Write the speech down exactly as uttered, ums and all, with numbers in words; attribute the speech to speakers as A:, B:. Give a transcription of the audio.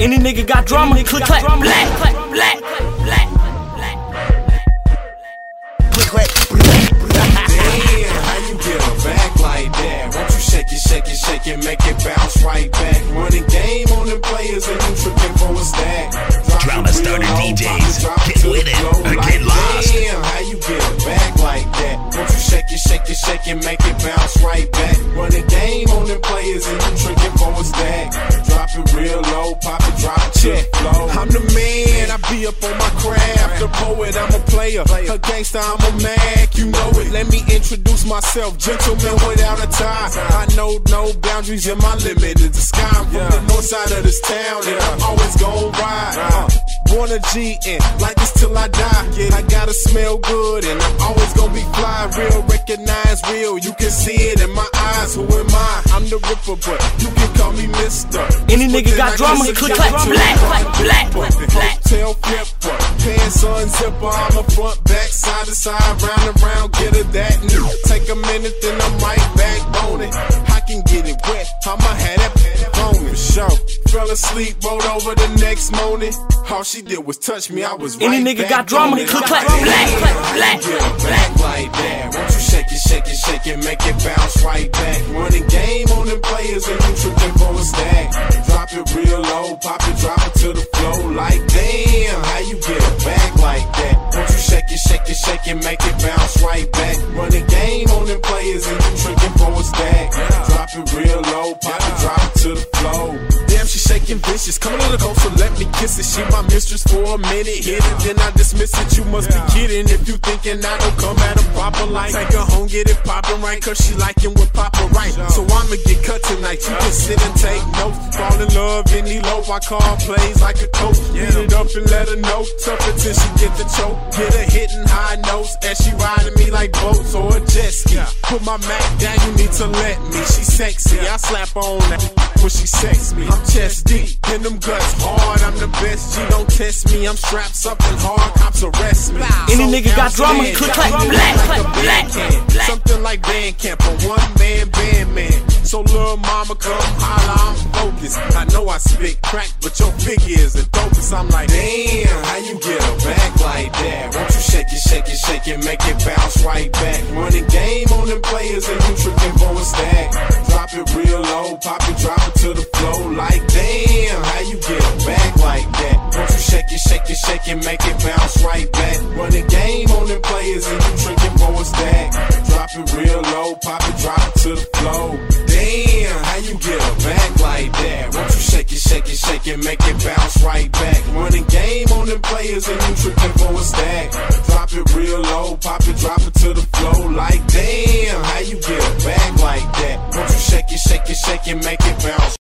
A: Any nigga got drama, click clack, black, black, black, black, black.
B: Click clack, black, black. Damn, how you get her back like that? Won't you shake it, shake it, shake it, make it bounce right back? Running game on them players and you tripping for a stack.
C: Drama starter D Js, get with it or get lost.
B: Damn, how you get her back like that? Won't you shake it, shake it, shake it, make it bounce right back? Running game on them players and you tripping for a stack. Drop it real low, pop it, drop it, check flow. I'm the man, I be up on my craft. The poet, I'm a player. A gangster, I'm a Mac, you know it. Let me introduce myself, gentleman without a tie. I know no boundaries, and my limit is the sky. I'm from the north side of this town, and I'm always gon' ride. Uh, born a G, and like this till I die. I gotta smell good, and I'm always gon' be fly. Real, recognize real, you can see it in my eyes. Who am I? I'm the Ripper, but you can call me Mister.
A: Any nigga got drama, click clack, black, black, black, black.
B: Tail flipper, pants unzipper. I'm a front, back, side to side, round and round, get it that new. Take a minute, then I'm right back on it. I can get it wet, I'ma have that on for sure. Fell asleep, rolled over the next morning. All she did was touch me, I was right
A: Any nigga
B: back
A: got drama,
B: on
A: click
B: it.
A: clack, black, black,
B: Get it back like that. Won't you shake it, shake it, shake it, make it bounce right back? Running game on them players and you tripping for a stack. Drop it real low, pop it, drop it to the flow. Like damn, how you get it back like that? Won't you shake it, shake it, shake it, make it bounce right back? Running game on them players and you tripping for a stack. Drop it real low, pop it, drop it to the flow. Damn, she shaking vicious. Come a little closer, let me kiss it. She my mistress for a minute. Hit it, then I dismiss it. You must be kidding if you thinking I don't come at a proper light. Take her home, get it poppin' right, cause she liking what Papa right. So I'ma get cut tonight. You can sit and take notes. Fall in love and elope. I call plays like a coach. Beat it up and let her know. Tough until she get the choke. Get her hitting high notes as she riding me like boats or a jet ski. Put my Mac down, you need to let me. She sexy. I slap on that when she sex me. I'm chest deep in them guts hard. I'm the best. G don't test me. I'm strapped something hard. Cops arrest me.
A: Any nigga got drama, click clack, black, black, black.
B: Something like band camp, a one man band man. So little mama come holla, I'm focused. I know I spit crack, but your figure is the dopest. I'm like, damn, how you get her back like that? Won't you shake it, shake it, shake it, make it bounce right back? Running game on them players and you tripping for a stack. Drop it real low, pop it, drop it to the flow. Like damn, how you get her back like that? Won't you shake it, shake it, shake it, make it bounce right back? Running game on them players and you tripping for a stack. Drop it real low, pop it, drop it to the flow. Damn, how you get her back like that? Won't you shake it, shake it, shake it, make it bounce right back? Running game on them players and you tripping for a stack. Drop it real low, pop it, drop it to the flow. Like damn, how you get her back like that? Won't you shake it, shake it, shake it, make it bounce?